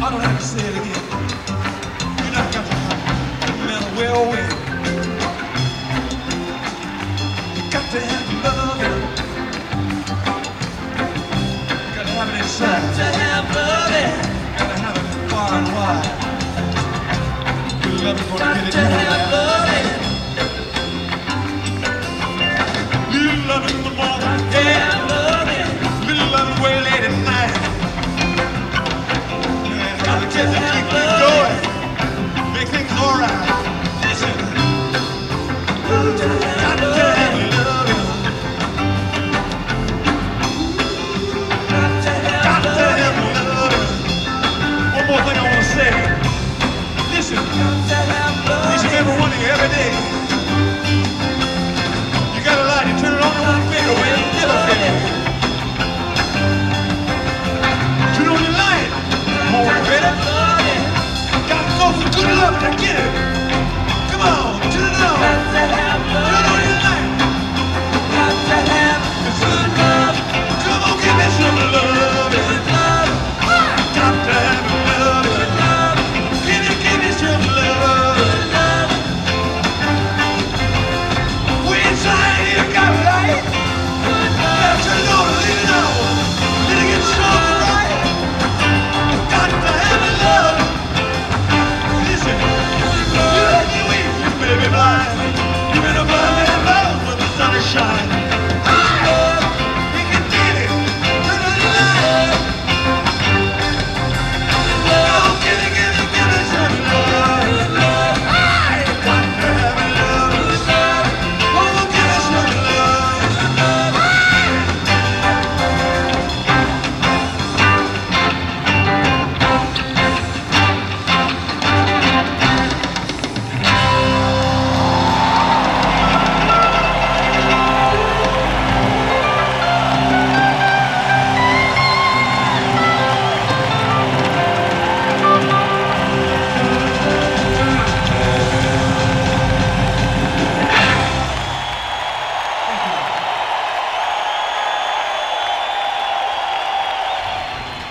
I don't have to say it again. You know I got to have men well with. You got to have love. You got to have it inside. Got to have love. Got to have it far and wide. You love it for Got to have love. Little love in the morning. Yeah, love it. Little love way late at night. Got to get to keep things going. Make things alright. Listen. Got to have love. Got to have love. One more thing I want to say. Listen. Listen, everyone here, every day. You got a light, you turn it on in one finger, when you get up there. Turn on your light. Come on, ready? Got to go for good love to get it. Come on, turn it on.